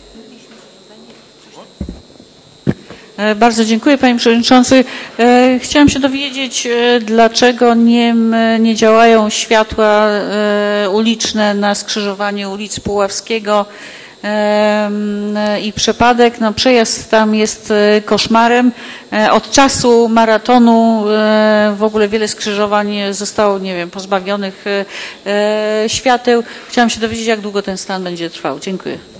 Bardzo dziękuję, panie przewodniczący. Chciałam się dowiedzieć, dlaczego nie działają światła uliczne na skrzyżowaniu ulic Puławskiego i Przepadek. No, przejazd tam jest koszmarem. Od czasu maratonu w ogóle wiele skrzyżowań zostało, nie wiem, pozbawionych świateł. Chciałam się dowiedzieć, jak długo ten stan będzie trwał. Dziękuję.